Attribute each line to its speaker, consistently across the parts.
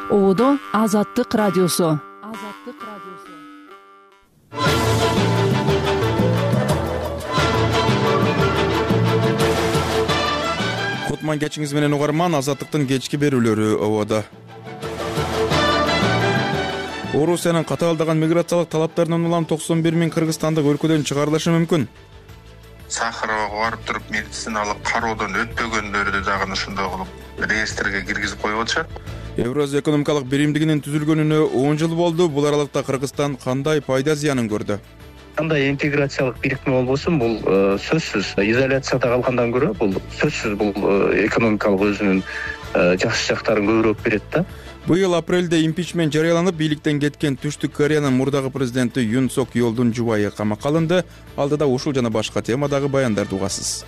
Speaker 1: Оодо Азаттык радиосу.
Speaker 2: Кутман кечиңиз менен угарман, Азаттыктын кечки берүүлөрү ободо. Орусиянын катаалдаган миграциялык талаптарынан улам 91 миң кыргызстандык өлкөдөн чыгарылышы мүмкүн.
Speaker 3: Сахарова барып туруп медициналык кароодон өтпөгөндөрдү дагы ушундай кылып реестрге киргизип коюп атышат.
Speaker 2: Евразия экономикалык биримдигинин түзүлгөнүнө 10 жыл болду. Бул аралыкта Кыргызстан кандай пайда зыянын көрдү?
Speaker 4: Кандай интеграциялык бирикме болбосун, бул сөзсүз изоляцияда калгандан көрө бул сөзсүз бул экономикалык өзүнүн жакшы жактарын көбүрөөк берет да.
Speaker 2: Быйыл апрелде импичмент жарыяланып, бийликтен кеткен Түштүк Кореянын мурдагы президенти Юн Сок Йолдун жубайы камакка алынды. Алдыда ушул жана башка темадагы баяндарды угасыз.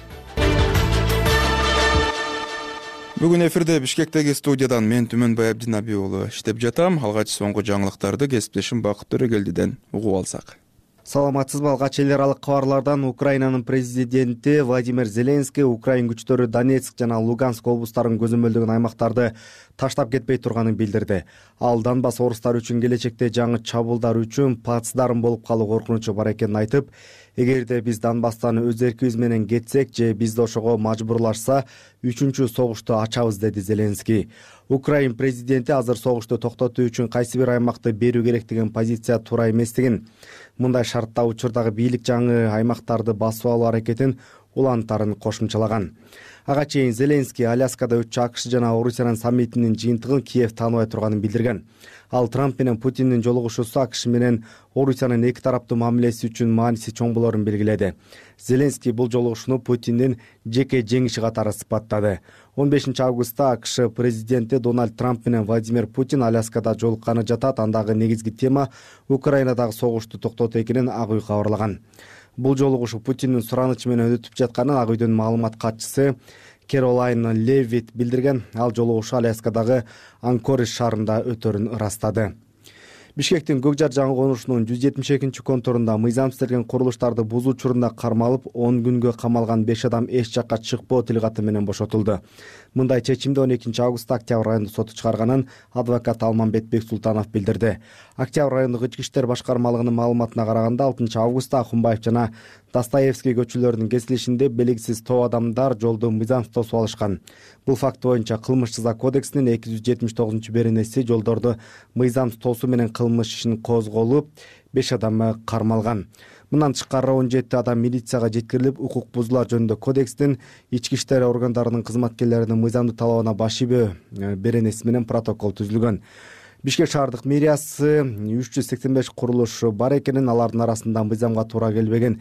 Speaker 2: Бүгүн эфирде Бишкектеги студиядан мен Түмөнбай Абдинаби уулу иштеп жатам. Алгач соңку жаңылыктарды кесиптешим Бакыт Төрөгелдиден угуп алсак.
Speaker 5: Саламатсызбы? Алгач эл аралык кабарлардан Украинанын президенти Владимир Зеленский Украин күчтөрү Донецк жана Луганск облустарын көзөмөлдөгөн аймактарды таштап кетпей турганын билдирди. Ал Донбасс орустары үчүн келечекте жаңы чабуулдар үчүн плацдарм болуп калуу коркунучу бар экенин айтып, эгерде биз Донбасстан өз эркибиз менен кетсек же бизди ошого мажбурлашса, 3-чү согушту ачабыз, деди Зеленский. Украин президенти азыр согушту токтотуу үчүн кайсы бир аймакты берүү керек деген позиция туура эместигин, мындай шартта учурдагы бийлик жаңы аймактарды басып алуу аракетин улантарын кошумчалаган. Ага чейин Зеленский Аляскада өтчү АКШ жана Орусиянын саммитинин жыйынтыгын Киев тааныбай турганын билдирген. Ал Трамп менен Путиндин жолугушуусу АКШ менен Орусиянын эки тараптуу мамилеси үчүн мааниси чоң болорун белгиледи. Зеленский бул жолугушууну Путиндин жеке жеңиши катары сыпаттады. 15 августта АКШ президенти Дональд Трамп менен Владимир Путин Аляскада жолукканы жатат. Андагы негизги тема Украинадагы согушту токтотуу экенин Ак үй кабарлаган. Бул жолугушуу Путиндин суранычы менен өтүп жатканын Ак үйдүн маалымат катчысы Кэролайн Левит билдирген. Ал жолугушуу Аляскадагы Анкоридж шаарында өтөрүн ырастады. Бишкектин Көкжар жаңы конушунун 172-чи контурунда мыйзам иштелген курулуштарды бузуу учурунда кармалып 10 күнгө камалган 5 адам эч жакка чыкпоо тилгаты менен бошотулду. Мындай чечимди 12 августта Октябрь райондук соту чыгарганын адвокат Алмамбет Бексултанов билдирди. Октябрь райондук ички иштер башкармалыгынын маалыматына караганда 6 августта Акунбаев жана Достоевский көчөлөрүнүн кесилишинде белгисиз топ адамдар жолду мыйзамсыз тосуп алышкан. Бул факт боюнча Кылмыш жаза кодексинин 279-беренеси жолдорду мыйзамсыз тосуу менен кылмыш ишин козголуп, 5 адам кармалган. Мындан тышкары 17 адам милицияга жеткирилип, укук бузуулар жөнүндө кодекстин ички иштер органдарынын кызматкерлеринин мыйзамдуу талабына баш ийбөө беренеси менен протокол түзүлгөн. Бишкек шаардык мэриясы 385 курулуш бар экенин, алардын арасында мыйзамга туура келбеген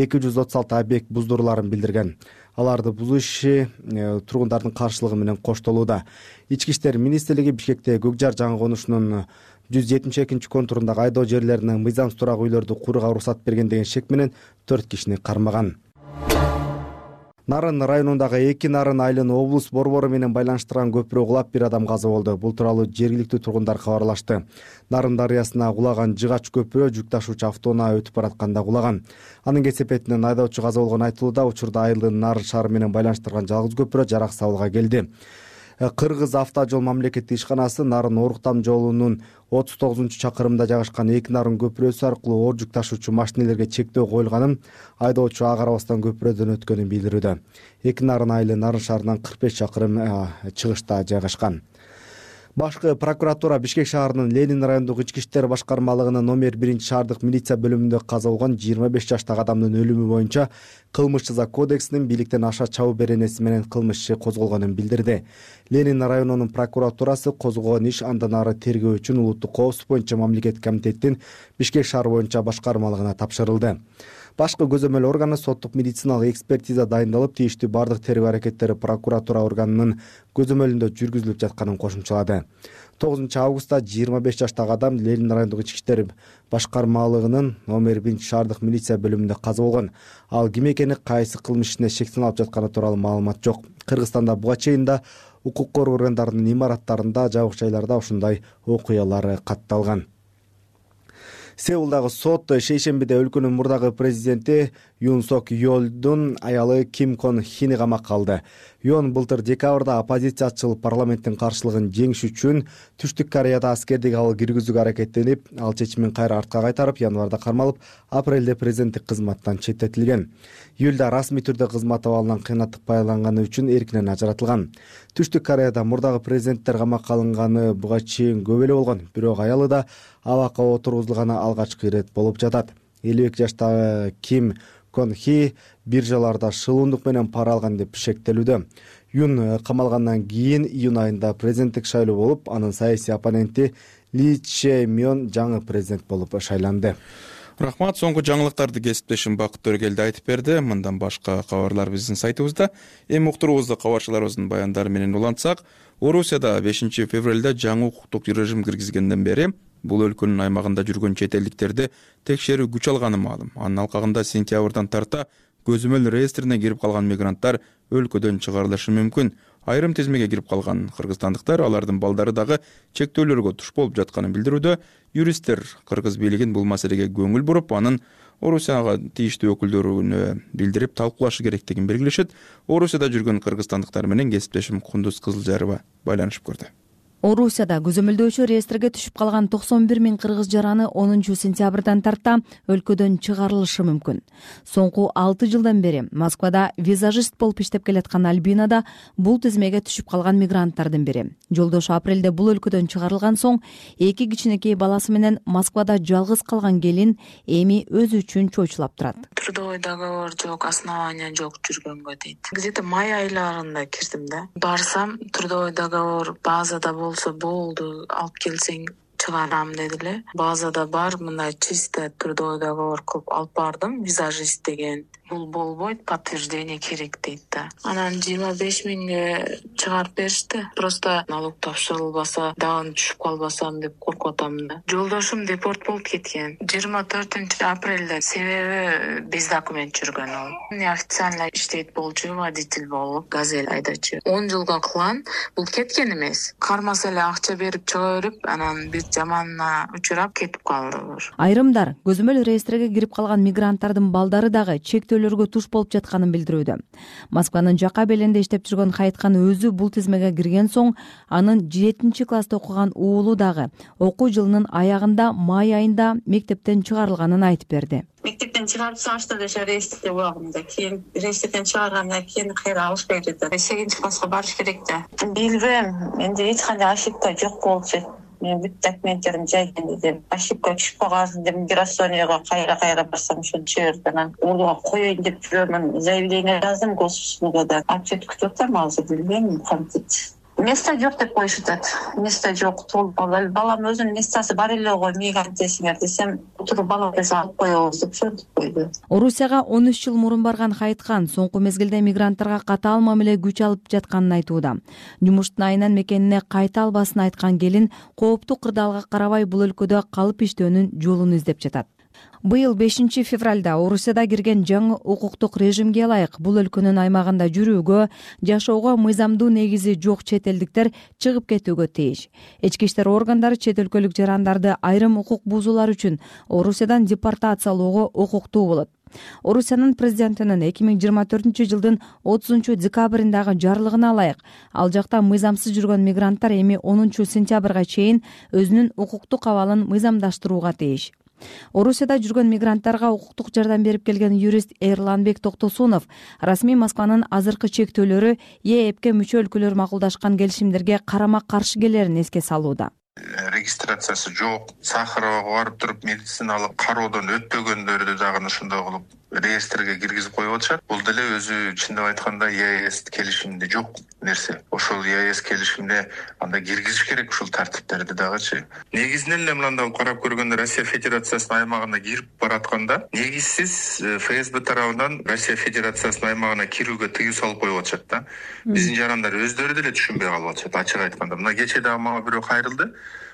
Speaker 5: 236 объект буздуруларын билдирген. Аларды бузуу иши тургундардын каршылыгы менен коштолууда. Ички иштер министрлиги Бишкекте Көкжар жаңы конушунун 172-чи контурундагы айдоо жерлерине мыйзамсыз турак үйлөрдү курууга уруксат берген деген шек менен 4 кишини кармаган. Нарын районундагы Эки Нарын айылын облус борбору менен байланыштырган көпүрө кулап, бир адам каза болду. Бул тууралуу жергиликтүү тургундар кабарлашты. Нарын дарыясына кулаган жыгач көпүрө жүк ташуучу автоунаа өтүп баратканда кулаган. Анын кесепетинен айдоочу каза болгону айтылууда. Учурда айылдын Нарын шаары менен байланыштырган жалгыз көпүрө жараксыз абалга келди. Кыргыз автожол мамлекеттик ишканасы Нарын Оруктам жолунун 39-чакырымында жайгашкан Эки Нарын көпүрөсү аркылуу оор жүк ташуучу машинелерге чектөө коюлганын, айдоочу ага карабастан көпүрөдөн өткөнүн билдирүүдө. Эки Нарын айылы Нарын шаарынан 45 чакырым чыгышта жайгашкан. Башкы прокуратура Бишкек шаарынын Ленин райондук ички иштер башкармалыгынын номер 1 шаардык милиция бөлүмүндө каза болгон 25 жаштагы адамдын өлүмү боюнча Кылмыш жаза кодексинин бийликтен аша чабуу беренеси менен кылмыш иши козголгонун билдирди. Ленин районунун прокуратурасы козголгон иш андан ары тергөө үчүн улуттук коопсуздук боюнча мамлекеттик комитеттин Бишкек шаары боюнча башкармалыгына тапшырылды. Башкы көзөмөл органы соттук медициналык экспертиза дайындалып, тийиштүү бардык тергөө аракеттери прокуратура органынын көзөмөлүндө жүргүзүлүп жатканын кошумчалады. 9 августта 25 жаштагы адам Ленин райондук ички иштер башкармалыгынын номер 1 шаардык милиция бөлүмүндө каза болгон. Ал ким экени, кайсы кылмыш ишине шектен алып жатканы тууралуу маалымат жок. Кыргызстанда буга чейин да укук коргоо органдарынын имараттарында, жабык жайларда ушундай окуялар катталган. Сеулдагы сот шейшембиде өлкөнүн мурдагы президенти Юн Сок Йолдун аялы Ким Кон Хини камакка алды. Юн былтыр декабрда оппозициячыл парламенттин каршылыгын жеңиш үчүн Түштүк Кореяда аскердик абал киргизүүгө аракеттенип, ал чечимин кайра артка кайтарып, январда кармалып, апрелде президенттик кызматтан четтетилген. Июлда расмий түрдө кызмат абалынан кыйнаттык пайдаланганы үчүн эркинен ажыратылган. Түштүк Кореяда мурдагы президенттер камакка алынганы буга чейин көп эле болгон, бирок аялы да абакка отургузулганы алгачкы ирет болуп жатат. 52 жаштагы Ким Кон Хи биржаларда шылуундук менен пара алган деп шектелүүдө. Юн камалгандан кийин июнь айында президенттик шайлоо болуп, анын саясий оппоненти Ли Че Мён жаңы президент болуп шайланды.
Speaker 2: Рахмат, соңку жаңылыктарды кесиптешим Бакыт Төргелди айтып берди. Мындан башка кабарлар биздин сайтыбызда. Эми уктуруубузду кабарчыларыбыздын баяндары менен улантсак, Орусияда 5 февралда жаңы укуктук режим киргизгенден бери бул өлкөнүн аймагында жүргөн чет элдиктерди текшерүү күч алганы маалым. Анын алкагында сентябрдан тарта көзөмөл реестрине кирип калган мигранттар өлкөдөн чыгарылышы мүмкүн. Айрым тизмеге кирип калган кыргызстандыктар алардын балдары дагы чектөөлөргө туш болуп жатканын билдирүүдө. Юристтер кыргыз бийлигин бул маселеге көңүл буруп, анын Орусияга тийиштүү өкүлдөрүнө билдирип талкуулашы керектигин белгилешет. Орусияда жүргөн кыргызстандыктар менен кесиптешим Кундуз Кызылжарова байланышып көрдү.
Speaker 1: Орусияда көзөмөлдөөчү реестрге түшүп калган 91 000 кыргыз жараны 10 сентябрдан тарта өлкөдөн чыгарылышы мүмкүн. Соңку 6 жылдан бери Москвада визажист болуп иштеп келаткан Альбина да бул тизмеге түшүп калган мигранттардын бири. Жолдошу апрелде бул өлкөдөн чыгарылган соң 2 кичинекей баласы менен Москвада жалгыз калган келин эми өзү үчүн чоочулап турат.
Speaker 6: Трудовой договор жок, основания жок жүргөнгө дейт. Где-то май айларында кирдим да. Барсам трудовой договор базада болду, алып келсең чыгарам дедиле. Базада бар, мындай чисто трудовой договор кылып алып бардым, визажист деген. Бул болбойт, подтверждение керек дейт да. Анан 25 000ге чыгарып беришти. Просто налог тапшырылбаса, дагы түшүп калбасам деп коркуп атам да. Жолдошум депорт болуп кеткен. 24 апрелде себеби без документ жүргөн ол. Неофициально иштейт болчу, водитель болуп, газель айдачу. 10 жылга кылган, бул кеткен эмес. Кармаса эле акча берип чыга берип, анан бир жаманына учурап кетип калды.
Speaker 1: Айрымдар көзөмөл реестриге кирип калган мигранттардын балдары дагы чектөөлөргө туш болуп жатканын билдирүүдө. Москванын жака белинде иштеп жүргөн Хайткан өзү бул тизмеге кирген соң, анын 7 класста окуган уулу дагы окуу жылынын аягында май айында мектептен чыгарылганын айтып берди.
Speaker 6: Мектептен чыгарып салышты деши реестрде убагында. Кийин реестрден чыгаргандан кийин кайра алыш берди. 8 класска барыш керек да. Билбейм, менде эч кандай ошибка жок болчу. Мен бүт документтерим жайган деп ошибка түшүп калган деп миграционияга кайра барсам ошону чыгырды. Анан уулуга коеюн деп жүрөмүн, заявление жаздым госуслугага да. Ответ күтүп атам, азыр билбейм кантип. Место жок деп коюшат. Место жок. Балам өзүнүн местасы бар эле го, мейги айтасыңар десем, отуруп бала десе алып коебуз деп сөзүп койду.
Speaker 1: Орусияга 13 жыл мурун барган Хайткан соңку мезгилде мигранттарга катаал мамиле күч алып жатканын айтууда. Жумуштун айынан мекенине кайта албасын айткан келин кооптуу кырдаалга карабай бул өлкөдө калып иштөөнүн жолун издеп жатат. Быйыл 5 февралда Орусияда кирген жаңы укуктук режимге ылайык бул өлкөнүн аймагында жүрүүгө, жашоого мыйзамдуу негизи жок чет элдиктер чыгып кетүүгө тийиш. Ички иштер органдары чет өлкөлүк жарандарды айрым укук бузуулар үчүн Орусиядан депортациялоого укуктуу болот. Орусиянын президентинин 2024 жылдын 30 декабрындагы жарлыгына ылайык ал жакта мыйзамсыз жүргөн мигранттар эми 10 сентябрга чейин өзүнүн укуктук абалын мыйзамдаштырууга тийиш. Орусияда жүргөн мигранттарга укуктук жардам берип келген юрист Эрланбек Токтосунов расмий Москванын азыркы чектөөлөрү ЕЭПке мүчө өлкөлөр макулдашкан келишимдерге карама-каршы келерин эске салууда.
Speaker 3: Регистрациясы жок, Сахарова барып туруп медициналык кароодон өтпөгөндөрдү дагы ушундай кылып реестрге киргизип коюп атышат. Бул деле өзү чындап айтканда ЕАЭС келишиминде жок нерсе. Ошол ЕАЭС келишимине анда киргизиш керек ушул тартиптерди дагычы. Негизинен эле мындай карап көргөндө Россия Федерациясынын аймагына кирип баратканда негизсиз ФСБ тарабынан Россия Федерациясынын аймагына кирүүгө тыюу салып коюп атышат да. Биздин жарандар өздөрү деле түшүнбөй калып атышат, ачык айтканда. Мына кече дагы мага бирөө кайрылды.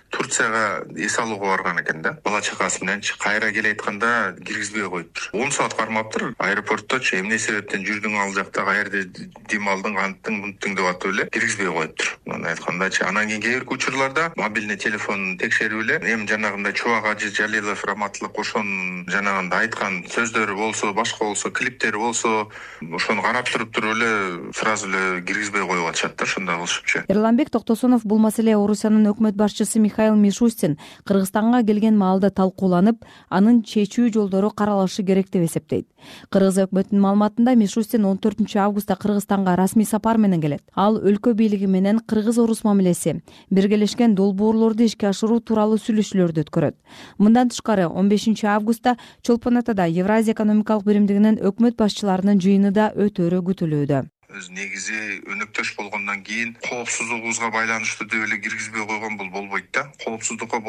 Speaker 3: Турцияга эс алууга барган экен да. Бала чакасы менен кайра келе айтканда киргизбей коюптур. 10 саат кармаптыр. Аэропортточу эмне себептен жүрдүң ал жакта, каерде дем алдың, анттың, мунттың деп атып эле киргизбей коюптур. Мындай айткандачы, анан кийин кээ бир учурларда мобильный телефонун текшерип эле эми жанагындай Чубак Ажы Жалилов раматтылык ошонун жанагындай айткан сөздөрү болсо, башка болсо, клиптери болсо, ошону карап туруп эле сразу эле киргизбей коюп атышат да, ошондой кылышыпчы.
Speaker 1: Эрланбек Токтосунов бул маселе Орусиянын өкмөт башчысы Михаил Мишустин Кыргызстанга келген маалда талкууланып, анын чечүү жолдору каралышы керек деп эсептейт. Кыргыз өкмөтүнүн маалыматында Мишустин 14 августта Кыргызстанга расмий сапар менен келет. Ал өлкө бийлиги менен кыргыз-орус мамилеси, биргелешкен долбоорлорду ишке ашыруу тууралуу сүйлөшүүлөрдү өткөрөт. Мындан тышкары 15 августта Чолпон Атада Евразия экономикалык биримдигинин өкмөт башчыларынын жыйыны да өтөөрү күтүлүүдө.
Speaker 3: Өз негизи өнөктөш болгондон кийин коопсуздугубузга байланыштуу деп эле киргизбей койгон бул болбойт да. Коопсуздукка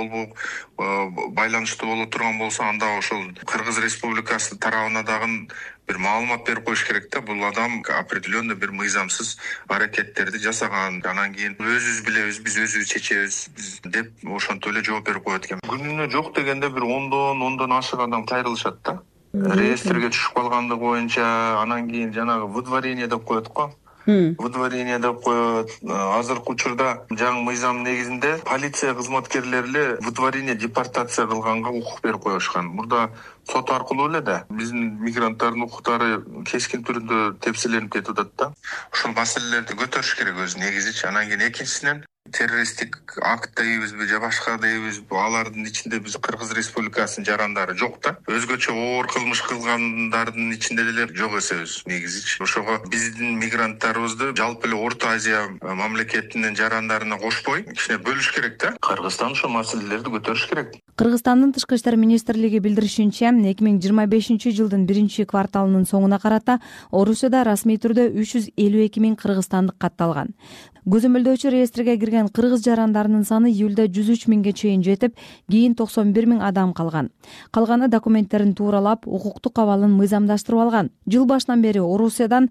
Speaker 3: байланыштуу боло турган болсо, анда ошол Кыргыз Республикасы тарабына дагы бир маалымат берип коюш керек да. Бул адам определенный бир мыйзамсыз аракеттерди жасаган. Анан кийин өзүбүз билебиз, биз өзүбүз чечебиз деп ошентип эле жооп берип коет экен. Күнүнө жок дегенде бир 10дон ашык адам кайрылышат да. Реестрге түшүп калгандыгы боюнча, анан кийин жанагы выдворение деп коет го. Выдворение деп коет. Азыркы учурда жаңы мыйзам негизинде полиция кызматкерлери эле выдворение, депортация кылганга укук берип коюшкан. Мурда сот аркылуу эле да биздин мигранттардын укуктары кескин түрдө тепселенип кетип атат да. Ушул маселелерди көтөрүш керек өзү негизичи. Анан кийин экинчисинен террористтик акт дейбизби же башка дейбизби, алардын ичинде биз Кыргыз Республикасынын жарандары жок да. Өзгөчө оор кылмыш кылгандардын ичинде деле жок эсебиз негизичи. Ошого биздин мигранттарыбызды жалпы эле Орто Азия мамлекетинин жарандарына кошпой кичине бөлүш керек да. Кыргызстан ошол маселелерди көтөрүш керек.
Speaker 1: Кыргызстандын Тышкы иштер министрлиги билдиришинче, 2025 жылдын 1-кварталынын соңуна карата Орусияда расмий түрдө 352 000 кыргызстандык катталган. Көзөмөлдөөчү реестрге кирген кыргыз жарандарынын саны июлда 103 000ге чейин жетип, кийин 91 000 адам калган. Калганы документтерин тууралап, укуктук абалын мыйзамдаштырып алган. Жыл башынан бери Орусиядан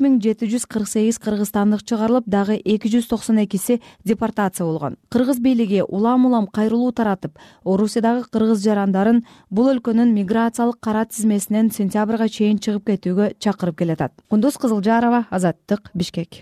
Speaker 1: 3748 кыргызстандык чыгарылып, дагы 292си депортация болгон. Кыргыз бийлиги улам кайрылуу таратып, Орусиядагы кыргыз жарандарын бул өлкөнүн миграциялык кара тизмесинен сентябрга чейин чыгып кетүүгө чакырып келатат. Кундуз Кызылжарова, Азаттык, Бишкек.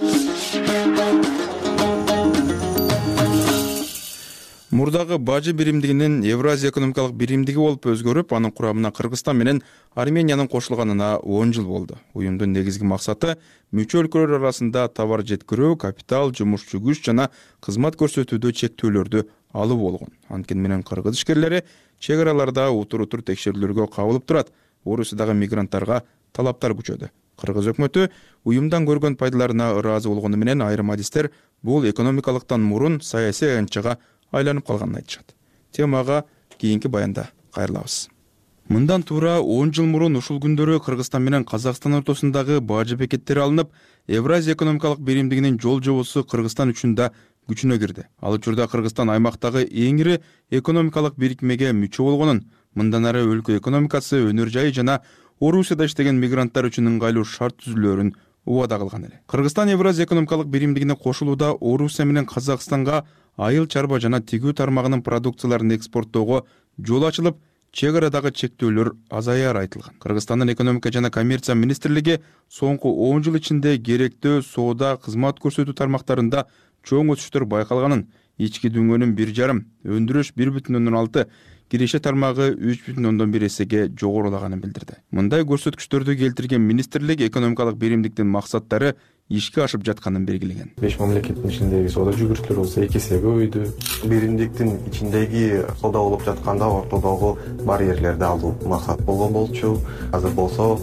Speaker 2: Мурдагы бажы биримдигинин Евразия экономикалык биримдиги болуп өзгөрүп, анын курамына Кыргызстан менен Армениянын кошулганына 10 жыл болду. Уюмдун негизги максаты мүчө өлкөлөр арасында товар жеткирүү, капитал, жумушчу күч жана кызмат көрсөтүүдө чектөөлөрдү алуу болгон. Анткени менен кыргыз ишкерлери чек араларда утур текшерүүлөргө кабылып турат. Орусиядагы мигранттарга талаптар күчөдү. Кыргыз өкмөтү уюмдан көргөн пайдаларына ыраазы болгону менен айрым адистер бул экономикалыктан мурун саясий аянтчага айланып калганын айтышат. Темага кийинки баянда кайрылабыз. Мындан туура 10 жыл мурун ушул күндөрү Кыргызстан менен Казакстан ортосундагы бажы бекеттери алынып, Евразия экономикалык биримдигинин жол жобосу Кыргызстан үчүн да күчүнө кирди. Ал учурда Кыргызстан аймактагы эң ири экономикалык бирикмеге мүчө болгонун, мындан ары өлкө экономикасы, өнөр жайы жана Орусияда иштеген мигранттар үчүн ыңгайлуу шарт түзүлөөрүн убада кылган эле. Кыргызстан Евразия экономикалык биримдигине кошулууда Орусия менен Казакстанга айыл чарба жана тигүү тармагынын продукцияларын экспорттоого жол ачылып, чек арадагы чектөөлөр азаяры айтылган. Кыргызстандын экономика жана коммерция министрлиги соңку 10 жыл ичинде керектөө соода, кызмат көрсөтүү тармактарында чоң өсүштөр байкалганын, ички дүңгөнүн 1,5, өндүрүш 1,6, киреше тармагы 3,1 эсеге жогорулаганын билдирди. Мындай көрсөткүчтөрдү келтирген министрлик экономикалык биримдиктин максаттары ишке ашып жатканын белгилеген.
Speaker 7: 5 мамлекеттин ичиндеги соода жүгүртүүлөр болсо 2 эсеге көбөйдү. Биримдиктин ичиндеги соода болуп жатканда ортодогу барьерлерди алуу максат болгон болчу. Азыр болсо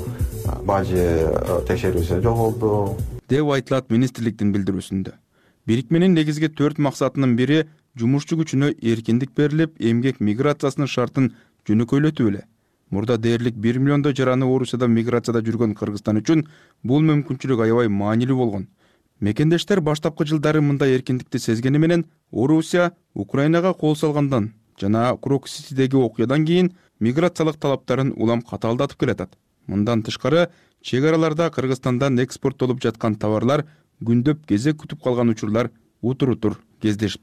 Speaker 7: бажы текшерүүсү жоголду
Speaker 2: деп айтылат министрликтин билдирүүсүндө. Бирикменин негизги 4 максатынын бири жумушчу күчүнө эркиндик берилип, эмгек миграциясынын шартын жөнөкөйлөтүү эле. Мурда дээрлик 1 миллиондой жараны Орусияда миграцияда жүргөн Кыргызстан үчүн бул мүмкүнчүлүк аябай маанилүү болгон. Мекендештер баштапкы жылдары мындай эркиндикти сезгени менен Орусия Украинага кол салгандан жана Крок-Ситидеги окуядан кийин миграциялык талаптарын улам катаалдатып келатат. Мындан тышкары, чек араларда Кыргызстандан экспорттолуп жаткан товарлар күндөп кезек күтүп калган учурлар утур кездешип турат.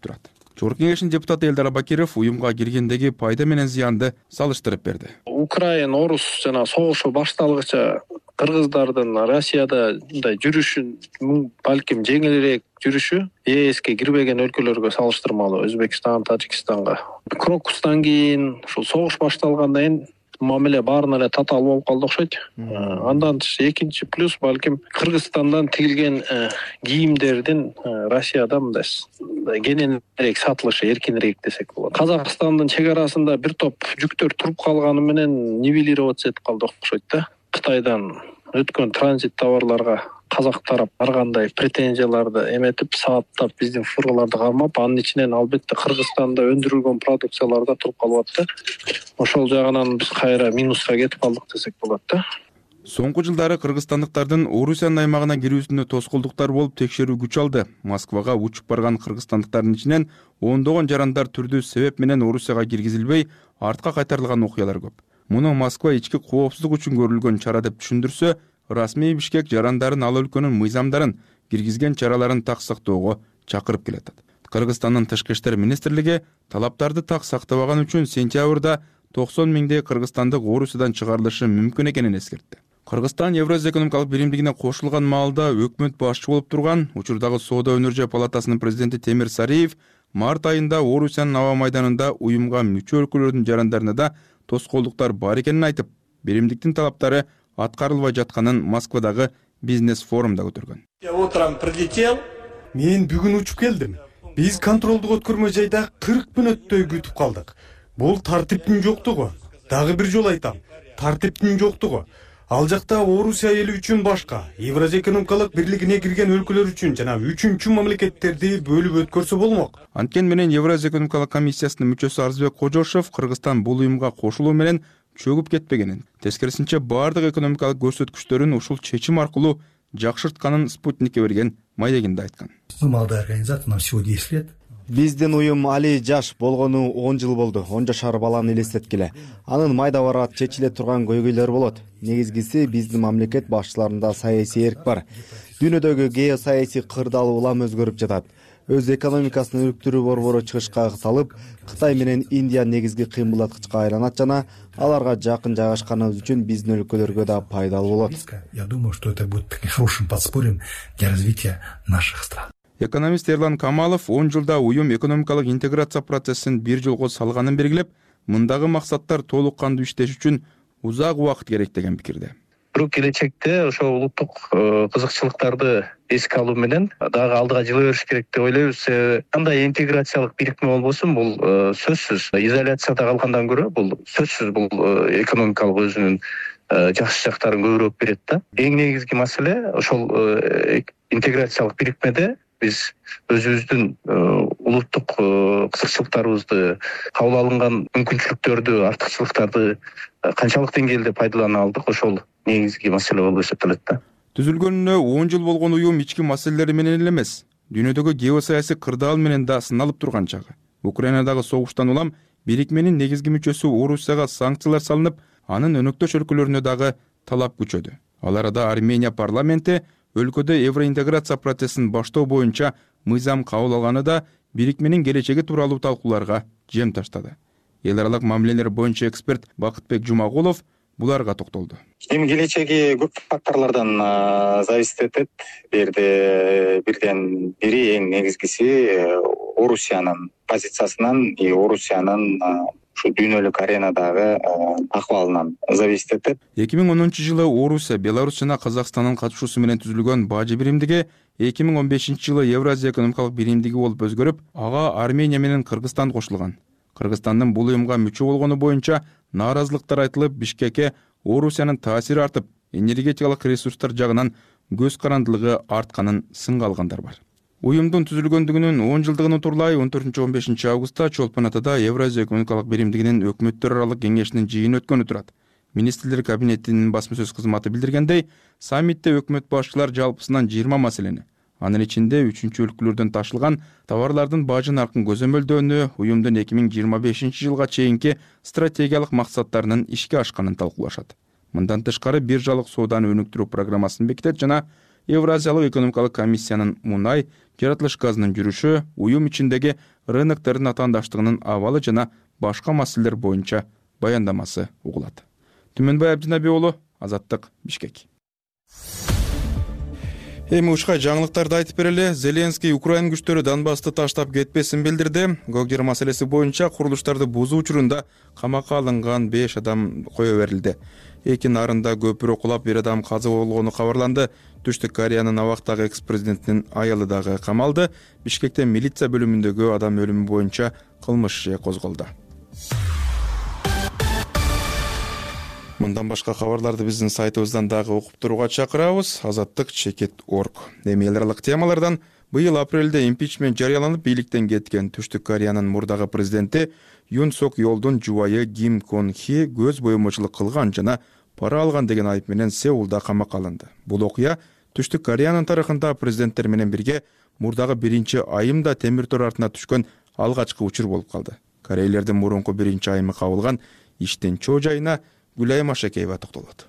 Speaker 2: Жогорку Кеңештин депутаты Элдар Бакиров уюмга киргендеги пайда менен зыянды салыштырып берди.
Speaker 8: Украина, Орус жана согушу башталгыча кыргыздардын Россияда мындай жүрүшүн балким жеңилирээк жүрүшү ЕСке кирбеген өлкөлөргө салыштырмалуу, Өзбекстан, Тажикстанга. Крокустан кийин ушул согуш башталгандан кийин мамиле баарына эле татаал болуп калды окшойт. Андан экинчи плюс балким Кыргызстандан тигилген кийимдердин Россияда мындай кененирээк сатылышы, эркинирээк десек болот. Казакстандын чек арасында бир топ жүктөр туруп калганы менен нивелироваться этип калды окшойт да. Кытайдан өткөн транзит товарларга казак тарап ар кандай претензияларды эметип, сааттап биздин фургаларды кармап, анын ичинен албетте Кыргызстанда өндүрүлгөн продукциялар да туруп калып атты. Ошол жагынан биз кайра минуска кетип калдык десек болот да.
Speaker 2: Соңку жылдары кыргызстандыктардын Орусиянын аймагына кирүүсүнө тоскоолдуктар болуп текшерүү күч алды. Москвага учуп барган кыргызстандыктардын ичинен ондогон жарандар түрдүү себеп менен Орусияга киргизилбей, артка кайтарылган окуялар көп. Муну Москва ички коопсуздук үчүн көрүлгөн чара деп түшүндүрсө, расмий Бишкек жарандарын ал өлкөнүн мыйзамдарын, киргизген чараларын так сактоого чакырып келатат. Кыргызстандын Тышкы иштер министрлиги талаптарды так сактабаган үчүн сентябрда 90 миңдей кыргызстандык Орусиядан чыгарылышы мүмкүн экенин эскертти. Кыргызстан Евразия экономикалык биримдигине кошулган маалда өкмөт башчы болуп турган учурдагы Соода өнөр палатасынын президенти Темир Сариев март айында Орусиянын аба майданында уюмга мүчө өлкөлөрдүн жарандарына да тоскоолдуктар бар экенин айтып, биримдиктин талаптары аткарылбай жатканын Москвадагы бизнес форумда көтөргөн.
Speaker 9: Утром прилетел. Мен бүгүн учуп келдим. Биз контролдук өткөрмө жайда 40 мүнөттөй күтүп калдык. Бул тартиптин жоктугу. Дагы бир жолу айтам, тартиптин жоктугу. Ал жакта Орусия эли үчүн башка, Евразия экономикалык бирлигине кирген өлкөлөр үчүн жана үчүнчү мамлекеттерди бөлүп өткөрсө болмок.
Speaker 2: Анткени менен Евразия экономикалык комиссиясынын мүчөсү Арзбек Кожошов Кыргызстан бул уюмга кошулуу менен чөгүп кетпегенин, тескерисинче бардык экономикалык көрсөткүчтөрүн ушул чечим аркылуу жакшыртканын Спутникке берген маегинде айткан.
Speaker 9: Молодая организация, нам всего 10 лет.
Speaker 5: Биздин уюм али жаш болгону 10 жыл болду. 10 жашар баланы элестеткиле. Анын майда барат чечиле турган көйгөйлөр болот. Негизгиси биздин мамлекет башчыларында саясий эрк бар. Дүйнөдөгү геосаясий кырдаал улам өзгөрүп жатат. Өз экономикасын өрүктүрүү борбору чыгышка салып, Кытай менен Индия негизги кыймылдаткычка айланат жана аларга жакын жайгашканыбыз үчүн биздин өлкөлөргө да пайдалуу болот.
Speaker 9: Я думаю, что это будет хорошим подспорьем для развития наших стран.
Speaker 2: Экономист Эрлан Камалов 10 жылда уюм экономикалык интеграция процессин бир жолго салганын белгилеп, мындагы максаттар толук кандуу иштеш үчүн узак убакыт керек деген пикирде.
Speaker 4: Бирок келечекте ошо улуттук кызыкчылыктарды эске алуу менен дагы алдыга жыла бериш керек деп ойлойбуз. Кандай интеграциялык бирикме болбосун, бул сөзсүз изоляцияда калгандан көрө бул сөзсүз бул экономикалык өзүнүн жакшы жактарын көбүрөөк берет да. Эң негизги маселе ошол интеграциялык бирикмеде биз өзүбүздүн улуттук кызыкчылыктарыбызды, кабыл алынган мүмкүнчүлүктөрдү, артыкчылыктарды канчалык деңгээлде пайдалана алдык, ошол негизги маселе болуп эсептелет да.
Speaker 2: Түзүлгөнүнө 10 жыл болгон уюм ички маселелери менен эле эмес, дүйнөдөгү геосаясий кырдаал менен да сыналып турган чагы. Украинадагы согуштан улам бирикменин негизги мүчөсү Орусияга санкциялар салынып, анын өнөктөш өлкөлөрүнө дагы талап күчөдү. Ал арада Армения парламенти өлкөдө евроинтеграция процессин баштоо боюнча мыйзам кабыл алганы да бирикменин келечеги тууралуу талкууларга жем таштады. Эл аралык мамилелер боюнча эксперт Бакытбек Жумагулов буларга токтолду.
Speaker 10: Эми келечеги көп факторлордон зависит этет. Бирден бири эң негизгиси Орусиянын позициясынан и Орусиянын дүйнөлүк аренадагы акыбалынан зависит этет.
Speaker 2: 2010 жылы Орусия, Беларусь жана Казакстандын катышуусу менен түзүлгөн бажы биримдиги 2015 жылы Евразия экономикалык биримдиги болуп өзгөрүп, ага Армения менен Кыргызстан кошулган. Кыргызстандын бул уюмга мүчө болгону боюнча нааразылыктар айтылып, Бишкекке Орусиянын таасири артып, энергетикалык ресурстар жагынан көз карандылыгы артканын сынга алгандар бар. Уюмдун түзүлгөндүгүнүн 10 жылдыгын утурлай 14-15 августта Чолпон Атада Евразия экономикалык биримдигинин өкмөттөр аралык кеңешинин жыйыны өткөнү турат. Министрлер кабинетинин басма сөз кызматы билдиргендей, саммитте өкмөт башчылар жалпысынан 20 маселени, анын ичинде 3-чү өлкөлөрдөн ташылган товарлардын бажы наркын көзөмөлдөөнү, уюмдун 2025 жылга чейинки стратегиялык максаттарынын ишке ашканын талкуулашат. Мындан тышкары биржалык сооданы өнүктүрүү программасын бекитет жана Евразиялык экономикалык комиссиянын мунай жаратылыш газынын жүрүшү, уюм ичиндеги рыноктордун атаандаштыгынын абалы жана башка маселелер боюнча баяндамасы угулат. Түмөнбай Абдинаби уулу, Азаттык, Бишкек. Эми ушка жаңылыктарды айтып берели. Зеленский Украин күчтөрү Донбассты таштап кетпесин билдирди. Гогер маселеси боюнча курулуштарды бузуу учурунда камакка алынган 5 адам кое берилди. Эки нарында көпүрө кулап 1 адам каза болгону кабарланды. Түштүк Кореянын абактагы экс-президентинин аялы дагы камалды. Бишкекте милиция бөлүмүндөгү адам өлүмү боюнча кылмыш иши козголду. Мындан башка кабарларды биздин сайтыбыздан дагы окуп турууга чакырабыз. Азаттык.org. Эми эл аралык темалардан быйыл апрелде импичмент жарыяланып бийликтен кеткен Түштүк Кореянын мурдагы президенти Юн Сок Йолдун жубайы Ким Кон Хи көз боемочулук кылган жана пара алган деген айып менен Сеулда камакка алынды. Бул окуя Түштүк Кореянын тарыхында президенттер менен бирге мурдагы 1-айымда темир тор артына түшкөн алгачкы учур болуп калды. Корейлердин мурунку 1-айымы кабылган иштин чоо жайына Гүлайым Ашакеева токтолот.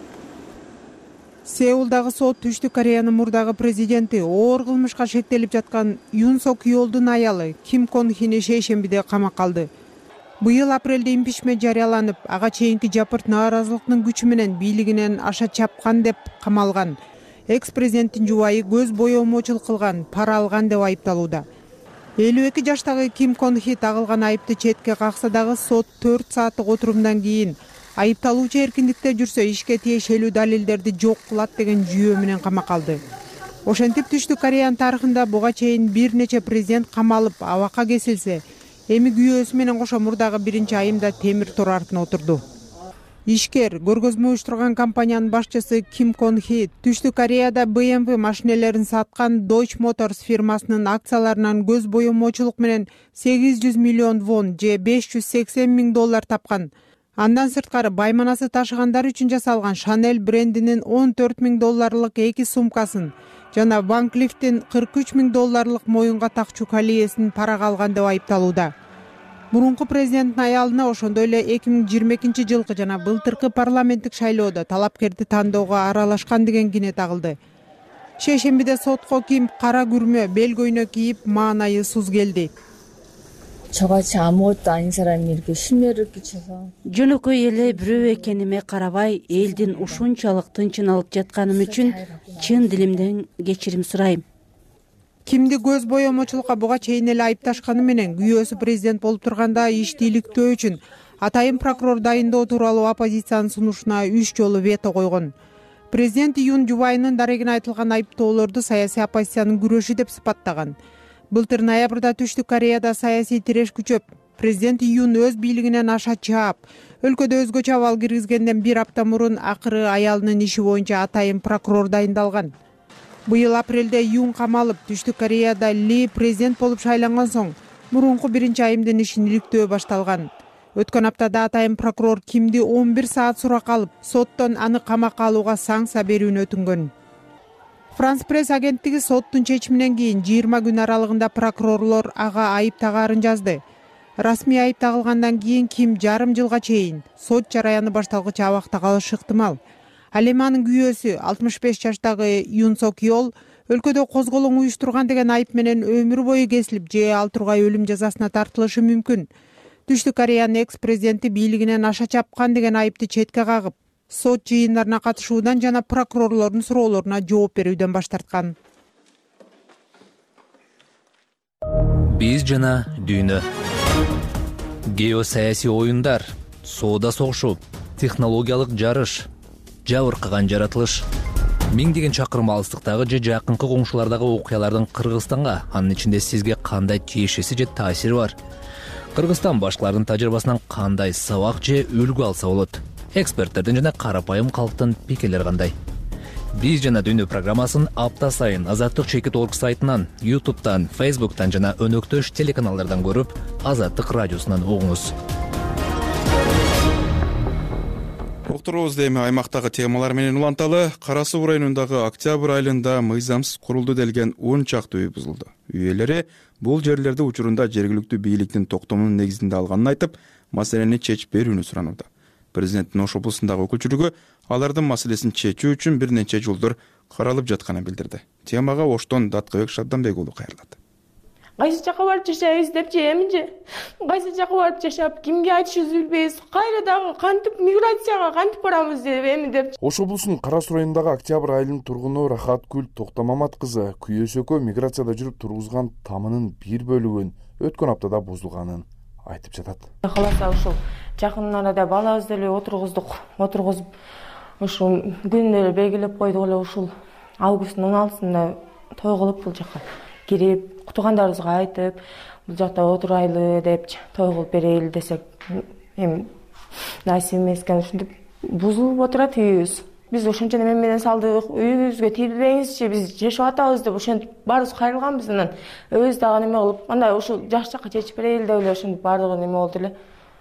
Speaker 11: Сеулдагы сот Түштүк Кореянын мурдагы президенти оор кылмышка шектелип жаткан Юн Сок Йолдун аялы Ким Кон Хини шейшембиде камакка алды. Быйыл апрелде импичмент жарыяланып, ага чейинки жапырт нааразылыктын күчү менен бийлигинен аша чапкан деп камалган. Экс-президенттин жубайы көз боемочулук кылган, пара алган деп айыпталууда. 52 жаштагы Ким Кон Хи тагылган айыпты четке какса дагы сот 4 сааттык отурумдан кийин айыпталуучу эркиндикте жүрсө ишке тиешелүү далилдерди жок кылат деген жүйө менен камакка алды. Ошентип Түштүк Кореянын тарыхында буга чейин бир нече президент камалып, абакка кесилсе, эми күйөөсү менен кошо мурдагы 1-айымда темир тор артына отурду. Ишкер көргөзмө уюштурган компаниянын башчысы Ким Кон Хи Түштүк Кореяда BMW машинелерин саткан Deutsche Motors фирмасынын акцияларынан көз боемочулук менен 800 миллион вон же $580,000 тапкан. Андан сырткары байманасы ташыгандар үчүн жасалган Chanel брендинин $14,000 2 сумкасын жана Van Cleef'тин $43,000 моюнга такчу колиесин парага алган деп айыпталууда. Мурунку президенттин аялына ошондой эле 2022 жылкы жана былтыркы парламенттик шайлоодо талапкерди тандоого аралашкан деген кине тагылды. Шейшембиде сотко Ким кара күрмө бел көйнөк кийип маанайы суз келди.
Speaker 12: 저같이 아무것도 아닌 사람이 이렇게 심려를 끼쳐서
Speaker 13: жөнөкөй эле бирөө экениме карабай элдин ушунчалык тынчын алып жатканым үчүн чын дилимден кечирим сурайм.
Speaker 11: Кимди көз боемочулукка буга чейин эле айыпташканы менен күйөөсү президент болуп турганда ишти иликтөө үчүн атайын прокурор дайындоо тууралуу оппозициянын сунушуна 3 жолу вето койгон. Президент Юн жубайынын дарегине айтылган айыптоолорду саясий оппозициянын күрөшү деп сыпаттаган. Былтыр ноябрда Түштүк Кореяда саясий тиреш күчөп, президент Юн өз бийлигинен аша чаап, өлкөдө өзгөчө абал киргизгенден 1 апта мурун акыры аялынын иши боюнча атайын прокурор дайындалган. Быйыл апрелде Юн камалып, Түштүк Кореяда Ли президент болуп шайланган соң, мурунку 1-айымдын ишин иликтөө башталган. Өткөн аптада атайын прокурор Кимди 11 саат суракка алып, соттон аны камакка алууга санкция берүүнү өтүнгөн. Франс пресс агенттиги соттун чечиминен кийин 20 күн аралыгында прокурорлор ага айып тагарын жазды. Расмий айып тагылгандан кийин Ким жарым жылга чейин сот жараяны башталгыча абакта калышы ыктымал. Ал эми анын күйөөсү 65 жаштагы Юн Сок Йол өлкөдө козголоң уюштурган деген айып менен өмүр бою кесилип же ал тургай өлүм жазасына тартылышы мүмкүн. Түштүк Кореянын экс-президенти бийлигинен аша чапкан деген айыпты четке кагып, сот жыйындарына катышуудан жана прокурорлордун суроолоруна жооп берүүдөн баш тарткан.
Speaker 14: Биз жана дүйнө. Геосаясий оюндар, соода согушу, технологиялык жарыш, жабыркаган жаратылыш. Миңдеген чакырым алыстыктагы же жакынкы коңшулардагы окуялардын Кыргызстанга, анын ичинде сизге кандай тиешеси же таасири бар? Кыргызстан башкалардын тажрыйбасынан кандай сабак же үлгү алса болот? Эксперттердин жана карапайым калктын пикирлери кандай? Биз жана дүйнө программасын апта сайын Азаттык.org сайтынан, YouTube'дан, Facebook'тан жана өнөктөш телеканалдардан көрүп, Азаттык радиосунан угуңуз.
Speaker 2: Уктуруубузду эми аймактагы темалар менен уланталы. Кара Суу районундагы Октябрь айылында мыйзамсыз курулду делген 10 чакты үй бузулду. Үй ээлери бул жерлерди учурунда жергиликтүү бийликтин токтомунун негизинде алганын айтып, маселени чечип берүүнү суранууда. Президенттин Ош облусундагы өкүлчүлүгү алардын маселесин чечүү үчүн бир нече жолдор каралып жатканын билдирди. Темага Оштон Даткыбек Шабданбек уулу кайрылат.
Speaker 15: Кайсы жака барып жашайбыз деп же эмне кайсы жака барып жашап кимге айтышыбызды билбейбиз, кайра дагы кантип миграцияга кантип барабыз деп эми деп.
Speaker 16: Ош облусунун Кара Суу районундагы Октябрь айылынын тургуну Рахаткүл Токтомамат кызы күйөөсөкө миграцияда жүрүп тургузган тамынын бир бөлүгүн өткөн аптада бузулганын айтып жатат.
Speaker 15: Каласа ушул жакын арада балабызды эле отургузуп ушул күнү эле белгилеп койдук эле, ушул августтун 16-сында той кылып бул жака кирип кутугандарыбызга айтып, бул жакта отурайлы деп той кылып берели десек, эми насип эмес экен. Ушинтип бузулуп отурат үйүбүз. Биз ошончо эме менен салдык, үйүбүзгө тийбеңизчи, биз жашап атабыз деп ошентип баарыбыз кайрылганбыз. Анан өзүбүз дагы неме кылып, андай ушул жаш жакка чечип берели деп эле ошентип баардыгы неме болду эле.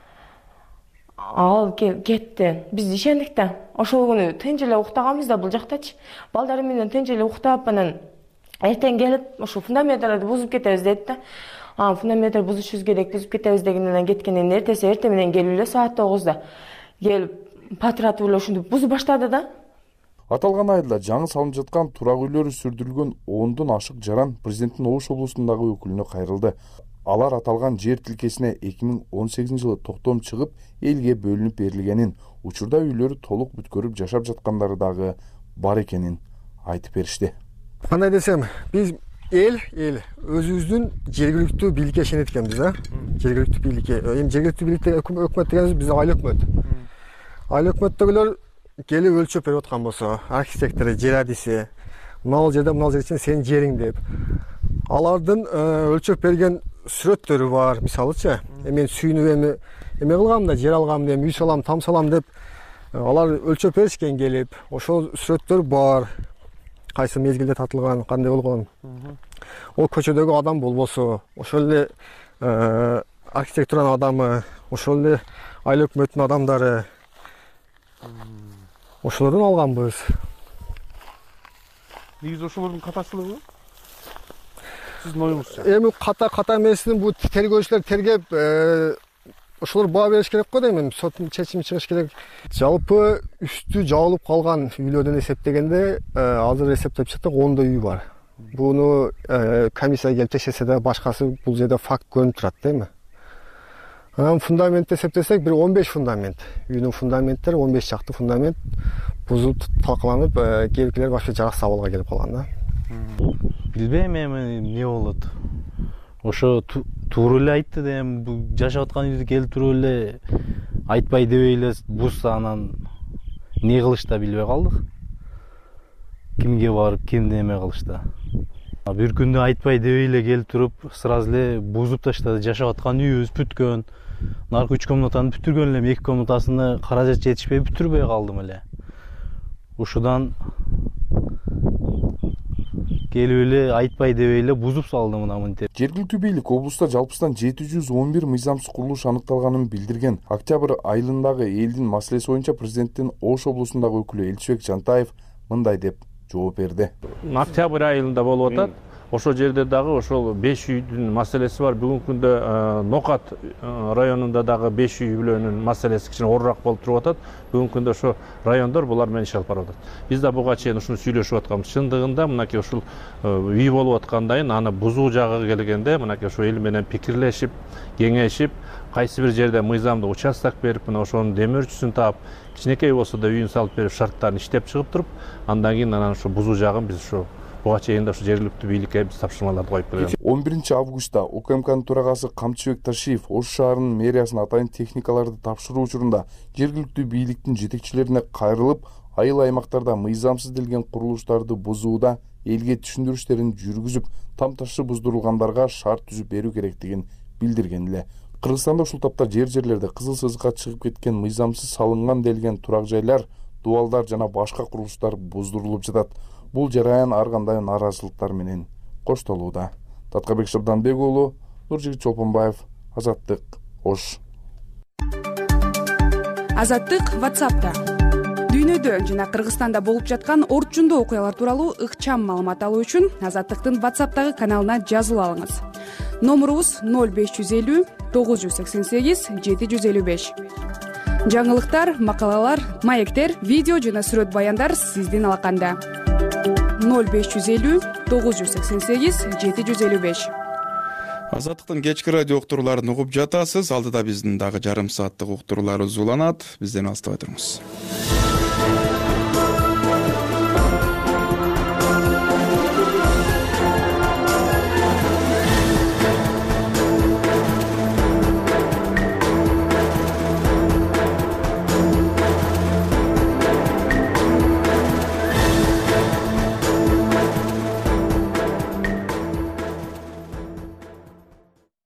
Speaker 15: Ал кетти. Биз ишендик да. Ошол күнү тынч эле уктаганбыз да бул жактачы. Балдарым менен тынч эле уктап, анан эртең келип ошол фундаменттерди бузуп кетебиз деди да. Фундаменттерди бузушубуз керек, бузуп кетебиз дегенден кеткенден эрте менен келип эле саат 9-да келип патыратып эле ушинтип бузуп баштады да.
Speaker 16: Аталган айылда жаңы салынып жаткан турак үйлөрү сүрдүрүлгөн 10дон ашык жаран президенттин Ош облусундагы өкүлүнө кайрылды. Алар аталган жер тилкесине 2018-жылы токтом чыгып, элге бөлүнүп берилгенин, учурда үйлөрү толук бүткөрүп жашап жаткандары дагы бар экенин айтып беришти.
Speaker 17: Кандай десем, биз эл өзүбүздүн жергиликтүү бийликке ишенет экенбиз, жергиликтүү бийликке. Эми жергиликтүү бийликте өкмөт дегенибиз биздин айыл өкмөт. Айыл өкмөттөгүлөр келип өлчөп берип аткан болсо, архитектор, жер адиси, мынал жерде мынал жер сенин жериң деп, алардын өлчөп берген сүрөттөрү бар. Мисалычы, мен сүйүнүп эме кылгам да, жер алгам деп, үй салам, там салам деп, алар өлчөп беришкен келип, ошол сүрөттөр бар. Кайсы мезгилде татылган, кандай болгон. Ол көчөдөгү адам болбосо, ошол эле архитектуранын адамы, ошол эле айыл өкмөттүн адамдары, ошолордон алганбыз.
Speaker 8: Негизи ошолордун катачылыгы сиздин оюңузча?
Speaker 17: Эми ката эмесин бул тергөөчүлөр тергеп, ошолор баа бериш керек го дейм. Соттун чечими чыгыш керек. Жалпы үстү жабылып калган үйлөрдөн эсептегенде азыр эсептеп чыктык 10 үй бар. Буну комиссия келип текшерсе да башкасы бул жерде факт көрүнүп турат дейм. Анан фундамент эсептесек бир 15 фундамент. Үйдүн фундаменттери 15 чакты фундамент бузулуп талкаланып, кээбиркилер башка жарак абалга келип калган да.
Speaker 18: Билбейм эми эмне болот. Ошо туура эле айтты да, эми бул жашап аткан үйдү келип туруп эле айтпай дебей эле бузса анан эмне кылыш да билбей калдык. Кимге барып, кимди эме кылыш да. Бир күндө айтпай дебей эле келип туруп, сразу эле бузуп таштады. Жашап аткан үйүбүз бүткөн. Наркы 3 комнатаны бүтүргөн элем, 2 комнатасыны каражат жетишпей бүтүрбөй калдым эле. Ушудан келип эле айтпай дебей эле бузуп салдым мына мынтип.
Speaker 16: Жергиликтүү бийлик облуста жалпысынан 711 мыйзамсыз курулуш аныкталганын билдирген. Октябрь айылындагы элдин маселеси боюнча президенттин Ош облусундагы өкүлү Элчибек Жантаев мындай деп жооп берди.
Speaker 8: Октябрь айылында болуп атат. Ошол жерде дагы ошол 5 үйдүн маселеси бар. Бүгүнкү күндө Нокат районунда дагы 5 үй бүлөнүн маселеси кичине оорураак болуп туруп атат. Бүгүнкү күндө ошо райондор булар менен иш алып барып атат. Биз да буга чейин ушуну сүйлөшүп атканбыз. Чындыгында мынакей ушул үй болуп аткандайын аны бузуу жагы келгенде мынакей ошо эл менен пикирлешип, кеңешип, кайсы бир жерде мыйзамдык участок берип, мына ошонун демөөрчүсүн таап, кичинекей болсо да үйүн салып берип, шарттарын иштеп чыгып туруп, андан кийин анан ошо бузуу жагын биз ошо буга чейин да ушу жергиликтүү бийликке биз тапшырмаларды коюп берген.
Speaker 16: 11 августта УКМКнын төрагасы Камчыбек Ташиев Ош шаарынын мэриясына атайын техникаларды тапшыруу учурунда жергиликтүү бийликтин жетекчилерине кайрылып, айыл аймактарда мыйзамсыз делген курулуштарды бузууда элге түшүндүрүштерин жүргүзүп, там ташы буздурулгандарга шарт түзүп берүү керектигин билдирген эле. Кыргызстанда ушул тапта жерлерде кызыл сызыкка чыгып кеткен мыйзамсыз салынган делген турак жайлар, дубалдар жана башка курулуштар буздурулуп жатат. Бул жараян ар кандай нааразычылыктар менен коштолууда. Таткабек Шабданбек уулу, Нуржигит Чолпонбаев, Азаттык, Ош.
Speaker 19: Азаттык WhatsApp'та. Дүйнөдө жана Кыргызстанда болуп жаткан орчундуу окуялар тууралуу ыкчам маалымат алуу үчүн Азаттыктын WhatsApp'тагы каналына жазылып алыңыз. Номурубуз 0550 988 755. Жаңылыктар, макалалар, маектер, видео жана сүрөт баяндар сиздин алаканда. 0550 988 755.
Speaker 2: Азаттыктын кечки радио уктурууларын угуп жатасыз. Алдыда биздин дагы жарым сааттык уктурууларыбыз уланат. Бизден алыстабай туруңуз.